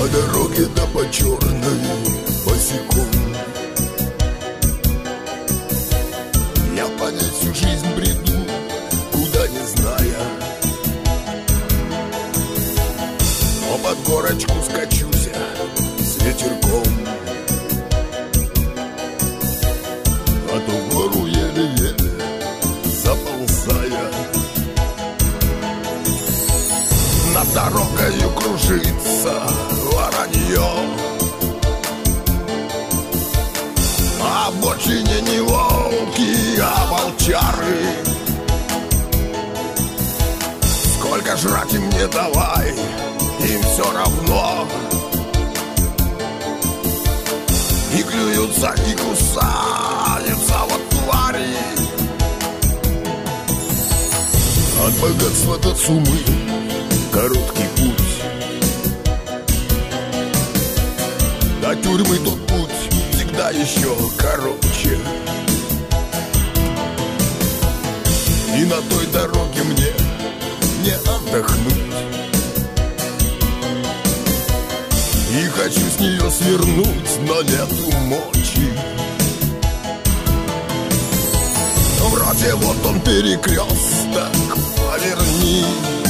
По дороге да по черной босиком. Я по ней всю жизнь бреду, куда не зная, но под горочку скачусь я с ветерком. А то в гору еле-еле заползая, над дорогою кружится воронье. А в обочине не волки, а волчары. Сколько жрать им не давай, им все равно. И клюются, и кусаются вот твари. От богатства до сумы короткий путь, до тюрьмы тот путь всегда еще короче. И на той дороге мне не отдохнуть. И хочу с нее свернуть, но нету мочи. Вроде вот он перекресток, поверни.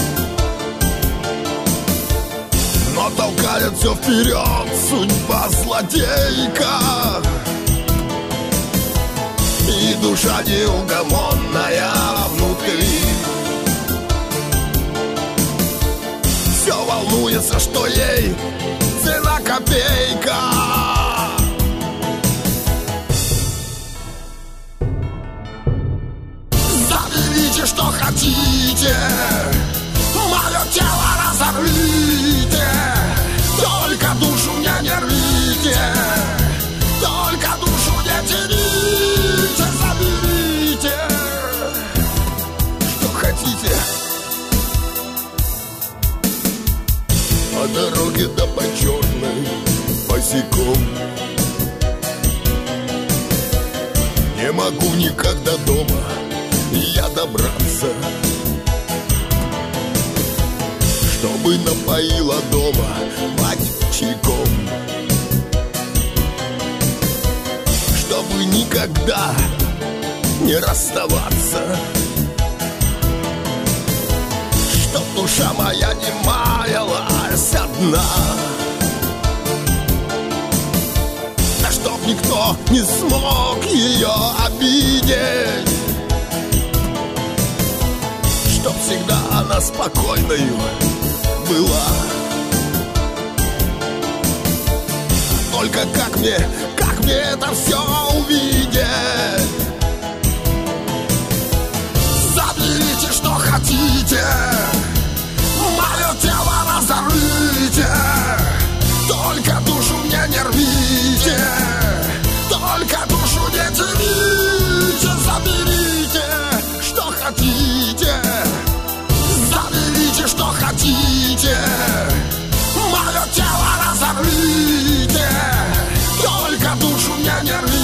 Но толкает все вперед судьба злодейка. И душа неугомонная внутри все волнуется, что ей цена копейка. Заберите, что хотите, мое тело разорвите, только душу не рвите, только душу не тяните. Заберите, что хотите. По дороге да по черной босиком. Не могу никогда дома я добраться, чтобы напоила дома мать чайком, чтобы никогда не расставаться, чтоб душа моя не маялась одна, да чтоб никто не смог ее обидеть, чтоб всегда она спокойною была. Только как мне это все увидеть? Заберите, что хотите, мое тело разорвите, только душу мне не рвите, только душу не тяните. Заберите, что хотите, заберите, что хотите, мое тело разорвите, только душу мне не рвите.